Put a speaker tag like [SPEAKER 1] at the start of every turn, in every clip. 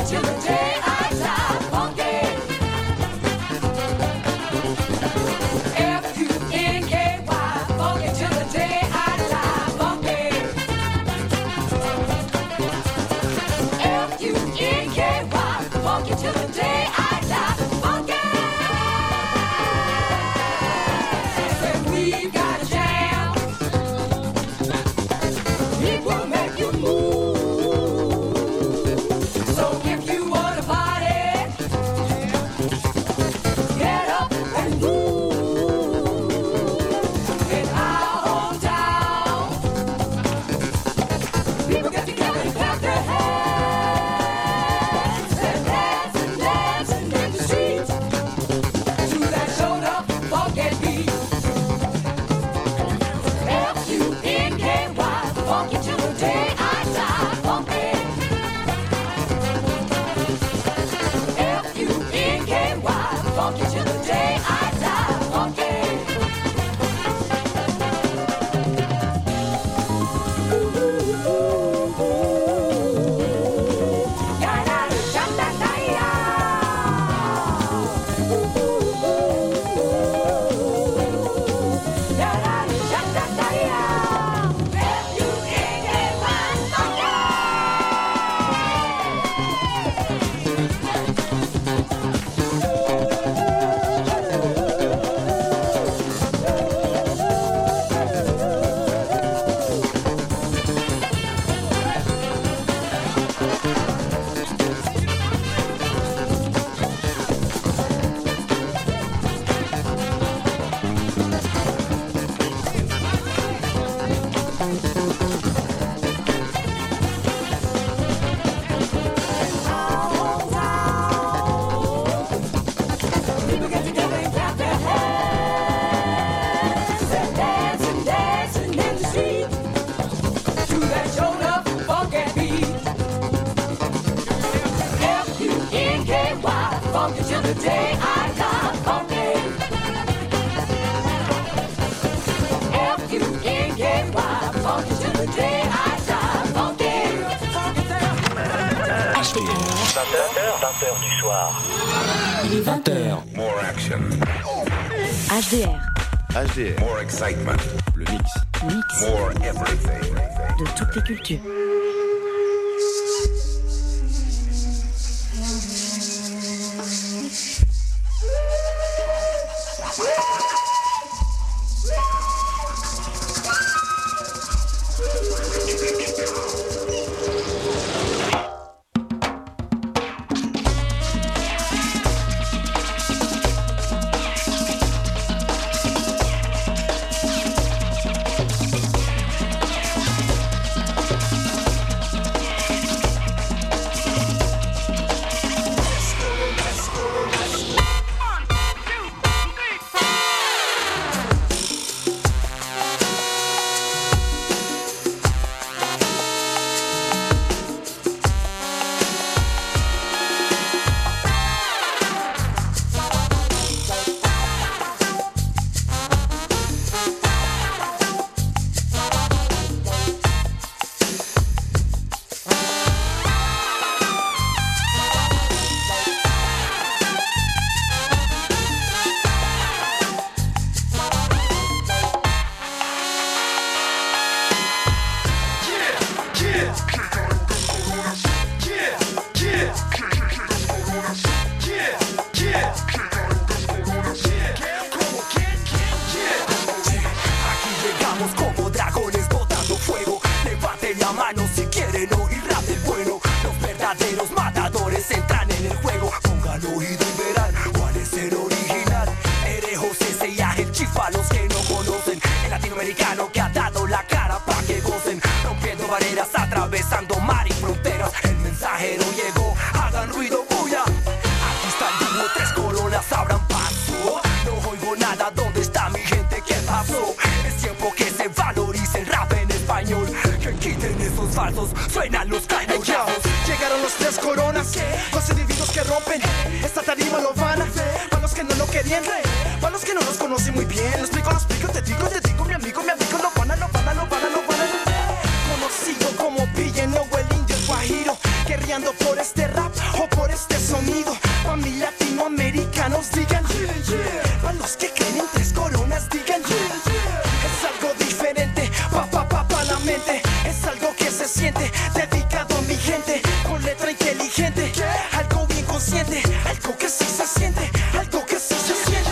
[SPEAKER 1] 20h du soir.
[SPEAKER 2] Il est 20h.
[SPEAKER 3] More action.
[SPEAKER 2] HDR.
[SPEAKER 3] HDR. More excitement.
[SPEAKER 4] Le mix.
[SPEAKER 3] More everything.
[SPEAKER 2] De toutes les cultures.
[SPEAKER 5] Suenan los cañonazos. Llegaron los tres coronas, los individuos que rompen esta tarima lo van a ver. Para los que no lo querían, para los que no los conocen muy bien. Lo explico, te digo, mi amigo, no van a. Conocido como Pilleno o el indio el guajiro, guerreando por este rap. este sonido. Pa' mí latinoamericanos digan yeah, yeah. Pa' los que creen en 3 coronas digan yeah, yeah. Es algo diferente, pa' la mente. Es algo que se siente, dedicado a mi gente. Con letra inteligente, algo bien consciente. Algo que sí se siente, algo que sí se siente.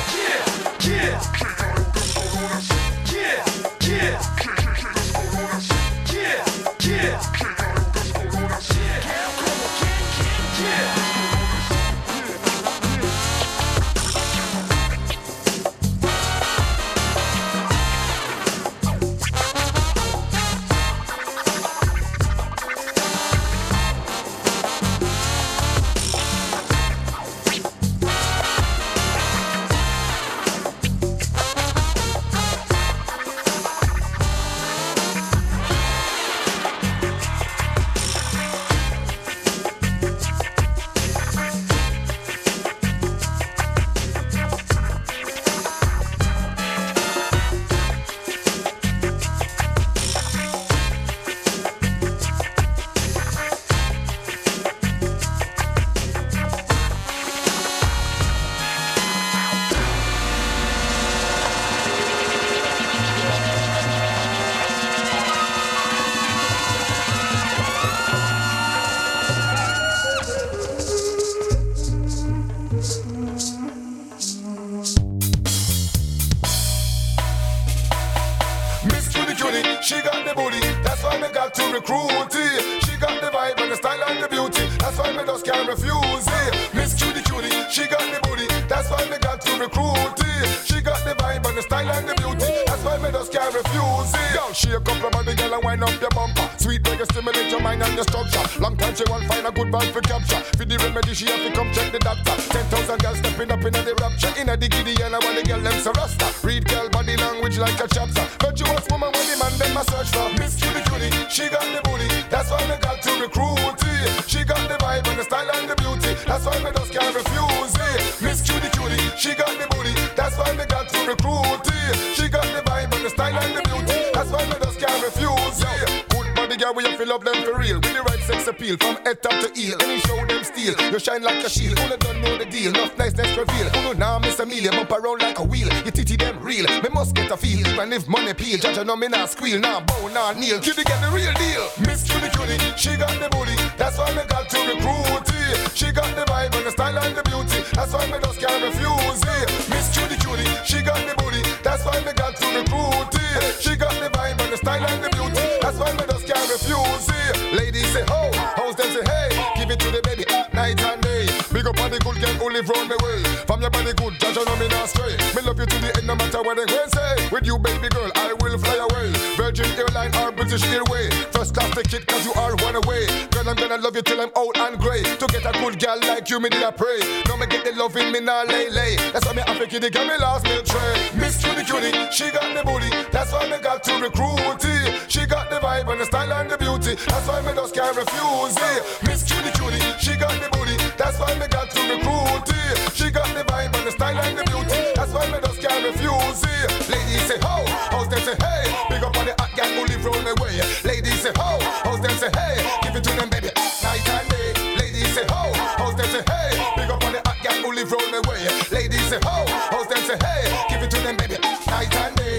[SPEAKER 4] She got the booty, that's why me got to recruit it. She got the vibe and the style and the beauty, that's why me just can't refuse it. Miss Cutie Cutie, she got the booty, that's why me got to recruit it. She got the vibe and the style and the beauty, that's why me just can't refuse it. Yo, she a couple of body girl and wind up your bumper. Sweet reggae stimulate your mind and your structure. Long time she won't find a good vibe for capture. For the remedy she have to come check the doctor. 10,000 girls stepping up in the rapture. In a diggy and I want the girl them so rasta. Read girl body language like a chapter. Virtuous woman when the man them a search for. Miss Cutie Cutie, she got the booty, that's why me got to recruit it. She got the vibe and the style and the beauty, that's why me just can't refuse it. Miss Cutie Cutie, she got the booty, that's why me got to recruit it. She got the vibe and the style and the beauty, that's why me just can't refuse it. Good body girl, we fill up them for real. With the right sex appeal, from head top to heel. Any show them steal, you shine like a shield. Who don't know the deal, enough niceness reveal. Who now Miss Amelia, bump around like a wheel. You titty them real, me must get a feel. Even if money peel, judge I know me not squeal. Nah bow, nah kneel, Cutie get the real deal. Miss Cutie Cutie, she got the booty, that's why me got to recruit it. She got the vibe and the style and the beauty, that's why me just can't refuse it. Miss Cutie Cutie, she got the booty, that's why me got to recruit it. She got the vibe and the style and the beauty, that's why me just can't refuse it. Ladies say ho, hoes them say hey, give it to the baby night and day. Big up on the good girl who live round the way. From your body good, judge I know me not stray. Me love you to the end no matter what they go say. With you baby girl, I will fly away. Virgin Airline or British Airway. First class ticket cause you are one away. Girl I'm gonna love you till I'm old and grey. To get a good girl like you me did I pray. Now me get the love in me nah lay. That's why me have to kid the girl me last milk tray. Miss Cutie Cutie, she got the booty, that's why me got to recruit it. She got the vibe and the style and the beauty, that's why me just can't refuse it. Miss Cutie Cutie, she got the booty, that's why me got to recruit it. She got the vibe and the style and the beauty, that's why me just can't refuse it. Ladies say ho, hoes them say hey, big up on the hot girl who live round the way. Ladies say ho, hoes them say hey, give it to them baby night and day. Ladies say ho, hoes them say hey, big up on the hot girl who live round the way. Ladies say ho, hoes them say hey, give it to them baby night and day.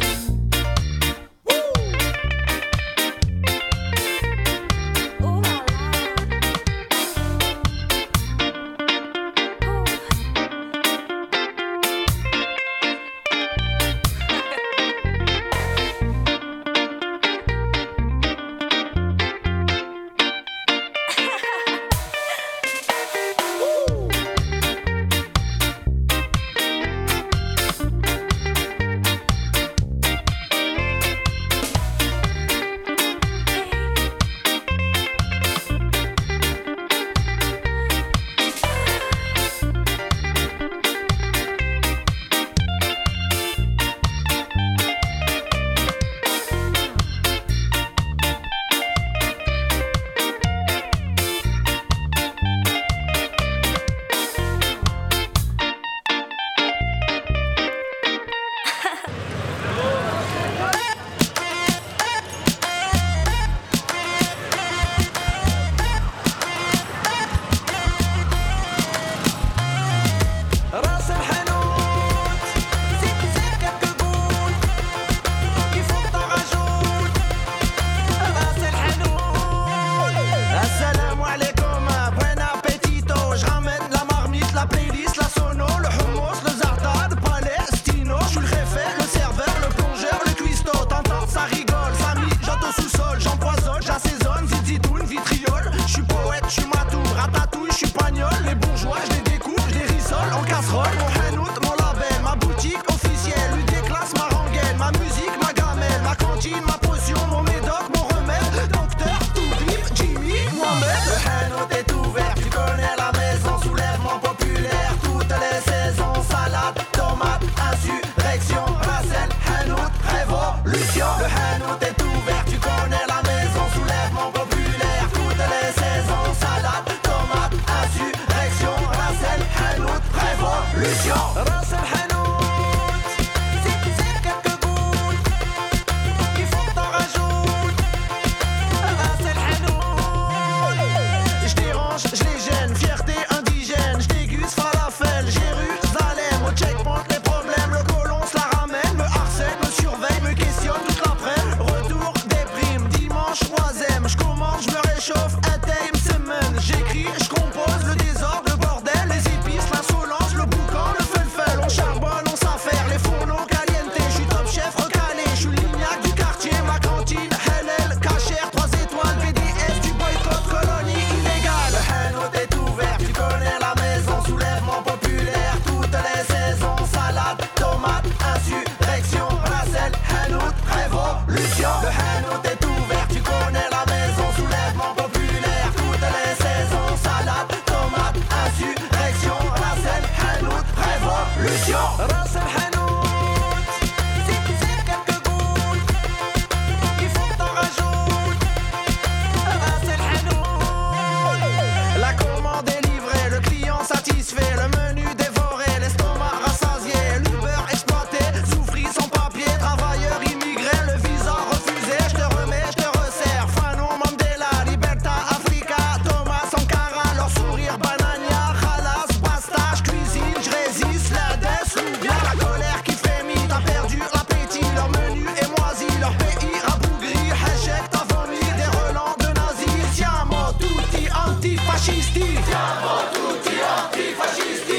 [SPEAKER 5] antifascisti.
[SPEAKER 6] Siamo tutti antifascisti.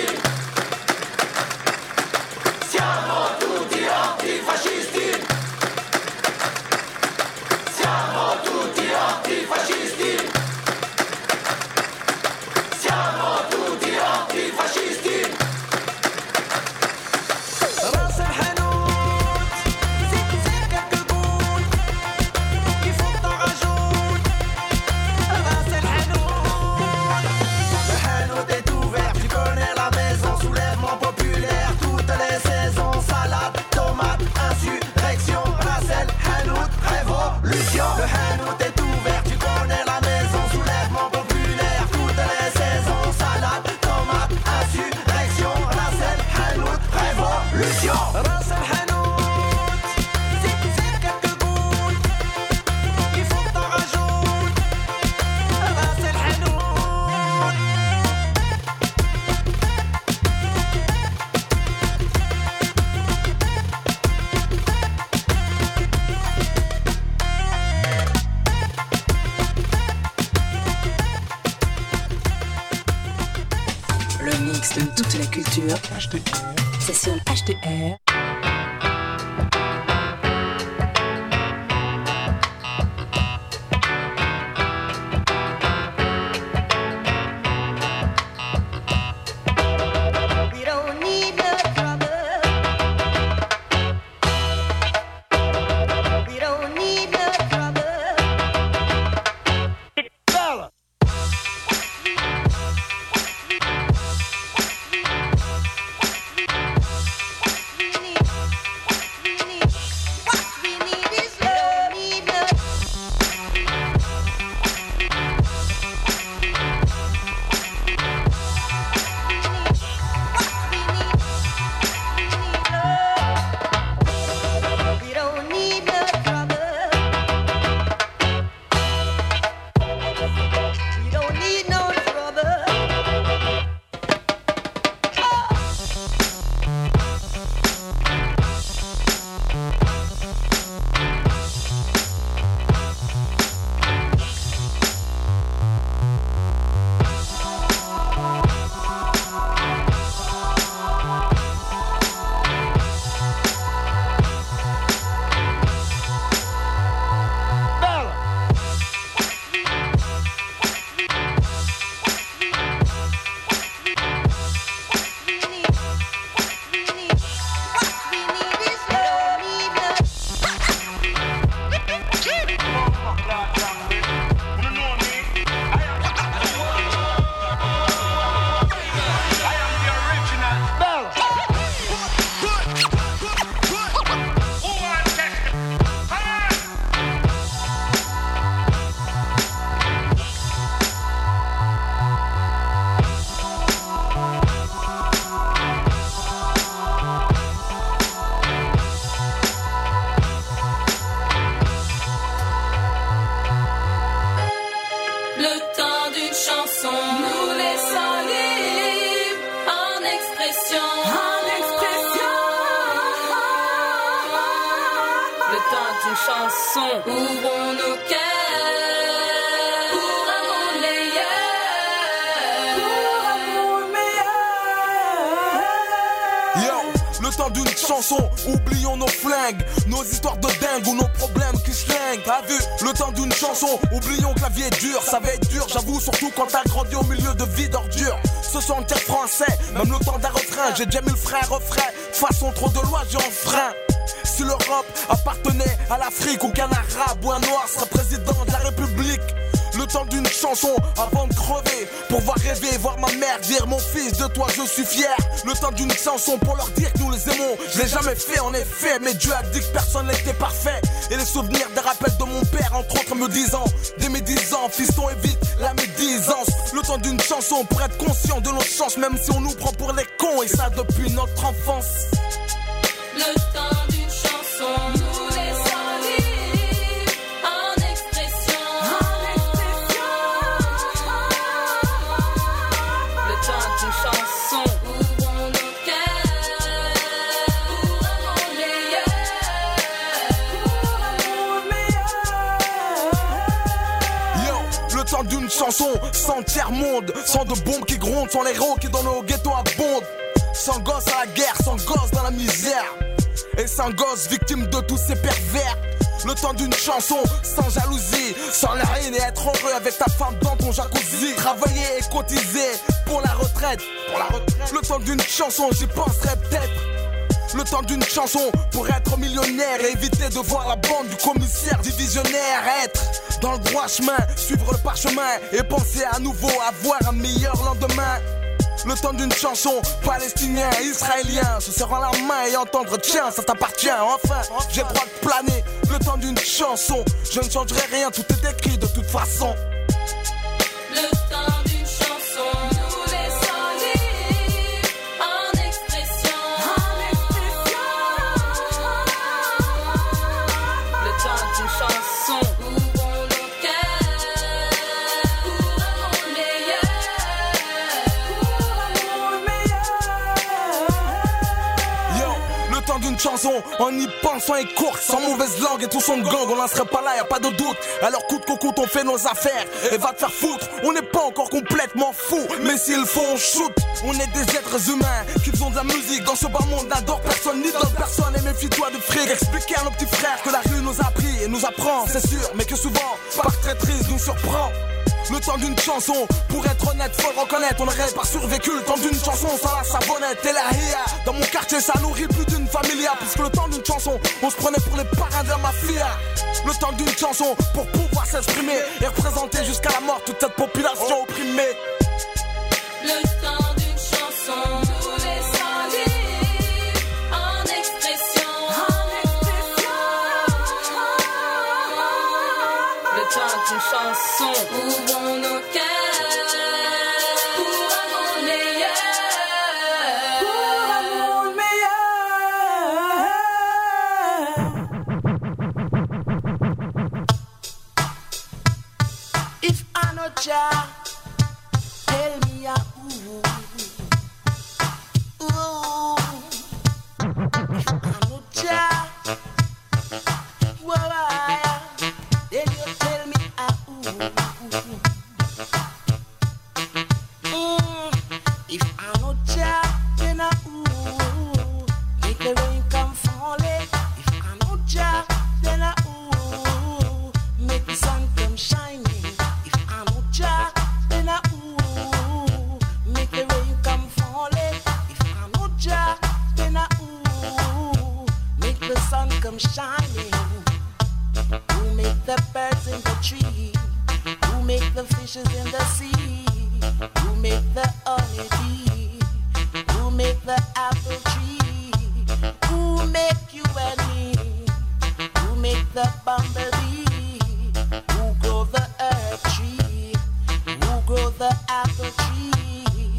[SPEAKER 6] Siamo tutti antifascisti. Siamo tutti antifascisti. Siamo tutti antifascisti.
[SPEAKER 5] راس الحانوت زيد quelques gouttes qui font ton rajoute. راس الحانوت. Le hanout est ouvert, tu connais la maison. Soulèvement populaire, toutes les saisons. Salade, tomate, insurrection. Ras el hanout, révolution. Le hanout est ouvert, tu connais la maison. Soulèvement populaire, toutes les saisons. Salade, tomate, insurrection. Ras el hanout, révolution. Ras el hanout, zip quelques gouttes qui font ton rajoute. Ras el hanout.
[SPEAKER 2] Le mix de toute la culture. C'est sur HDR.
[SPEAKER 7] We don't need no trouble. We don't need no trouble. What we need is love. Need no we don't need no trouble. We don't need no trouble.
[SPEAKER 8] Le temps d'une chanson nous laissant libres en expression. Le temps d'une chanson, ouvrons nos cœurs pour un monde meilleur.
[SPEAKER 9] Yo, le temps d'une chanson, oublions nos flingues, nos histoires de dingue ou nos problèmes qui se linguent. T'as vu, le temps d'une chanson, oublions que la vie est dure, ça va être dur, j'avoue, surtout quand t'as grandi au milieu de vie d'ordure. Ce sont en français, même le temps d'un refrain, j'ai déjà mis le frein refrain, façon trop de lois, j'ai un frein. Si l'Europe appartenait à l'Afrique ou qu'un arabe ou un noir serait président de la République, le temps d'une chanson avant de crever, pour voir rêver, voir ma mère dire mon fils de toi je suis fier. Le temps d'une chanson pour leur dire que nous les aimons. Je l'ai jamais fait en effet, mais Dieu a dit que personne n'était parfait. Et les souvenirs des rappels de mon père, entre autres me disant, dès mes 10 ans, fiston évite la médisance. Le temps d'une chanson pour être conscient de nos chances, même si on nous prend pour les cons, et ça depuis notre enfance.
[SPEAKER 8] Le temps d'une chanson nous laissant libres en expression. Le temps d'une chanson, ouvrons nos cœurs pour un monde meilleur.
[SPEAKER 9] Yo, le temps temps d'une chanson sans tiers-monde, sans de bombes qui grondent, sans les héros qui dans nos ghettos abondent. Sans gosse à la guerre, sans gosse dans la misère, et sans gosse victime de tous ces pervers. Le temps d'une chanson sans jalousie, sans la haine et être heureux avec ta femme dans ton jacuzzi. Travailler et cotiser pour la retraite. Le temps d'une chanson, j'y penserai peut-être. Le temps d'une chanson pour être millionnaire et éviter de voir la bande du commissaire divisionnaire. Être dans le droit chemin, suivre le parchemin et penser à nouveau avoir un meilleur lendemain. Le temps d'une chanson, palestinien, israélien, se serrant la main et entendre tiens, ça t'appartient. Enfin, j'ai le droit de planer. Le temps d'une chanson, je ne changerai rien, tout est écrit de toute façon.
[SPEAKER 8] Le temps d'une chanson, nous laissons libre en expression. Le temps d'une chanson, ouvrons nos cœurs pour un monde meilleur.
[SPEAKER 9] Yo, le temps d'une chanson, en y pensant est court, sans mauvaise langue et tout son gang, on n'en serait pas là, y a pas de doute. Alors coûte que coûte, on fait nos affaires et va te faire foutre. On n'est pas encore complètement fou, mais s'il faut on shoot. On est des êtres humains qui font de la musique dans ce bas monde, n'adore personne ni dans personne. Et méfie-toi de fric, expliquer à nos petits frères que la rue nous a appris et nous apprend, c'est sûr, mais que souvent, par traîtrise nous surprend. Le temps d'une chanson, pour être honnête, faut le reconnaître, on n'aurait pas survécu. Le temps d'une chanson sans la savonnette et la ria. Dans mon quartier, ça nourrit plus d'une familia. Puisque le temps d'une chanson, on se prenait pour les parrains de la mafia. Le temps d'une chanson, pour pouvoir s'exprimer et représenter jusqu'à la mort toute cette population opprimée.
[SPEAKER 8] Le temps d'une chanson, nous laissons libre en expression. Le temps d'une chanson, ouvrons nos cœurs pour un monde meilleur.
[SPEAKER 5] If I know Jah, tell me a ooh. If I know Jah, why? Then you tell me a ooh. If I know Jah, then a ooh. Make the rain come falling. If I know Jah, then a ooh. Make the sun come shining. If I know Jah, then a ooh. Make the rain come falling. If I know Jah, then a ooh. Make the sun come shining. Who make the birds in the tree? Who make the fishes in the sea? Who make the honeybee? Who make the apple tree? Who make you and me? Who make the bumblebee? Who grow the herb tree? Who grow the apple tree?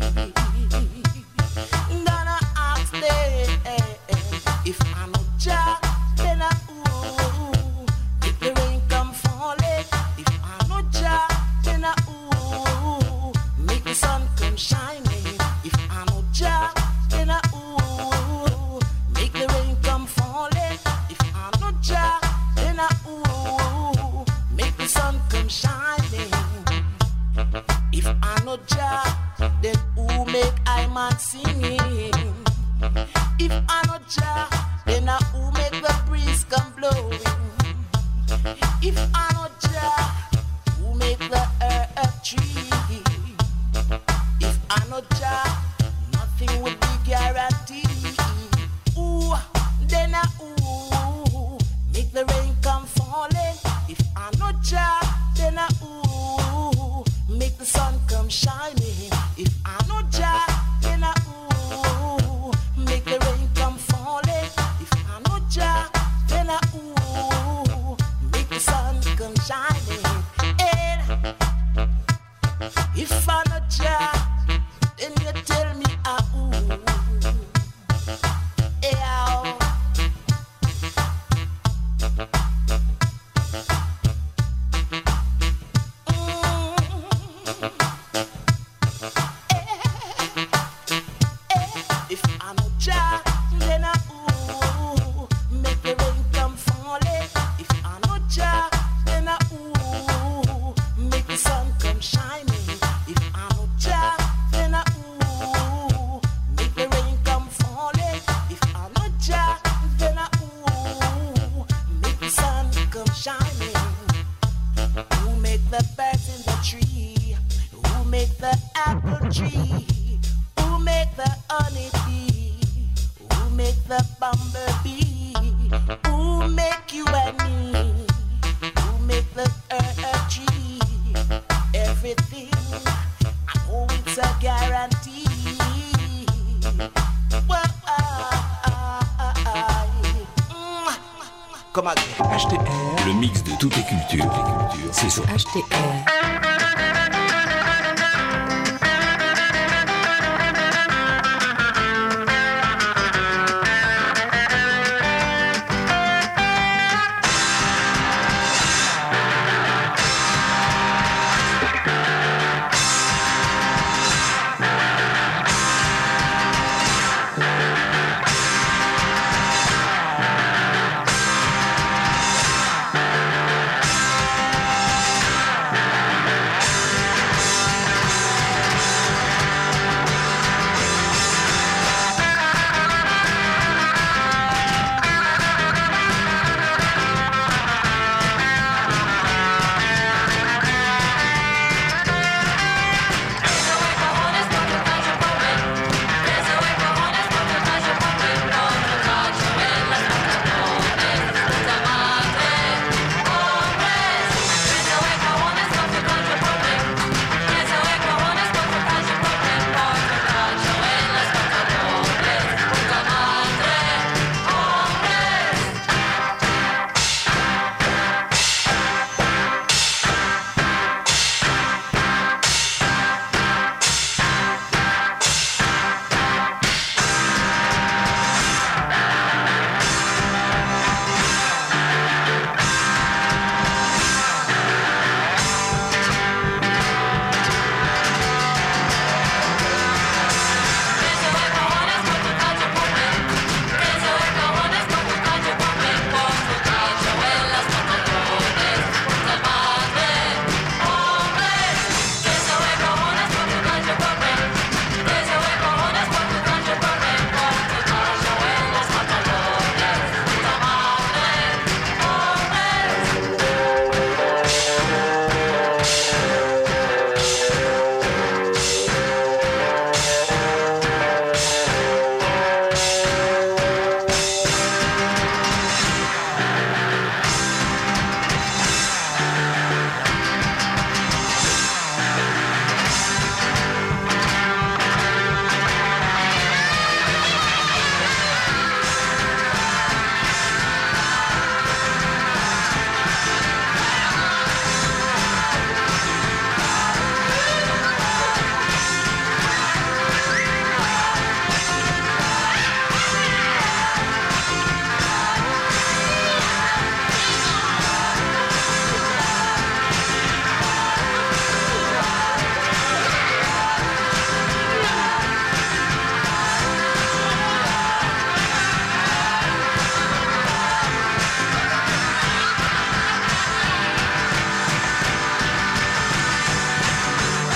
[SPEAKER 5] Gonna ask them if I know Jah, then I ooh. If the rain come falling, if I know Jah, then I ooh. Make the sun come shining. If I know Jah, then I ooh. Make the rain come falling. If I know Jah, then I ooh. Make the sun come shining. If I know Jah, then who make I man singing? If I know Jah, then who make the breeze come blowing? If I know Jah, who make the earth tree? If I know Jah, nothing would be guaranteed. Ooh, then ooh, make the rain come falling. If I know Jah, then ooh, make the sun come shining. If I know Jah, then ooh, make the rain come falling. If I know Jah, then ooh, make the sun come shining. And if I know Jah, then you tell me ooh, yeah.
[SPEAKER 10] tree? Who make the honeybee? Who make the bumblebee? Who make you and me? Who make the tree? Everything, oh, it's a guarantee. Well,
[SPEAKER 5] Comme
[SPEAKER 11] HTR, le mix de toutes les cultures, c'est sur HTR.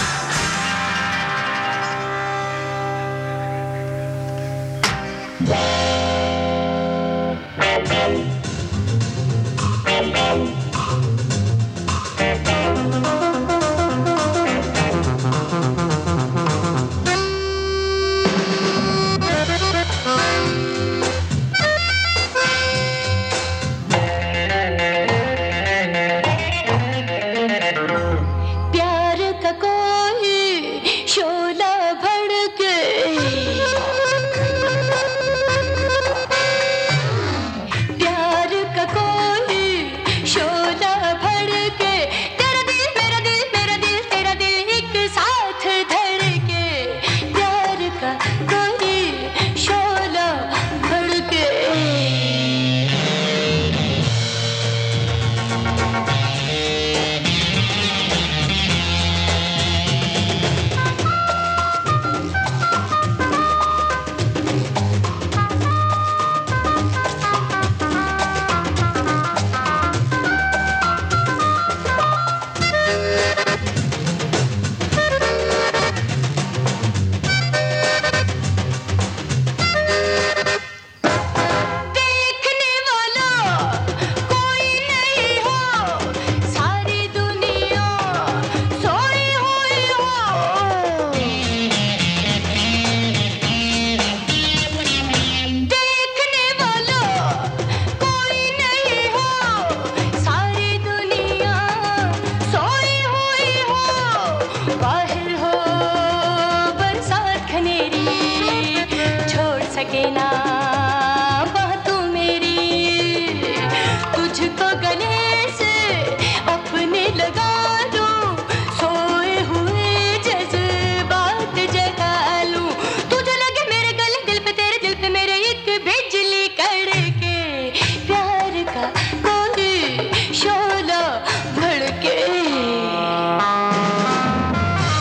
[SPEAKER 12] Yeah.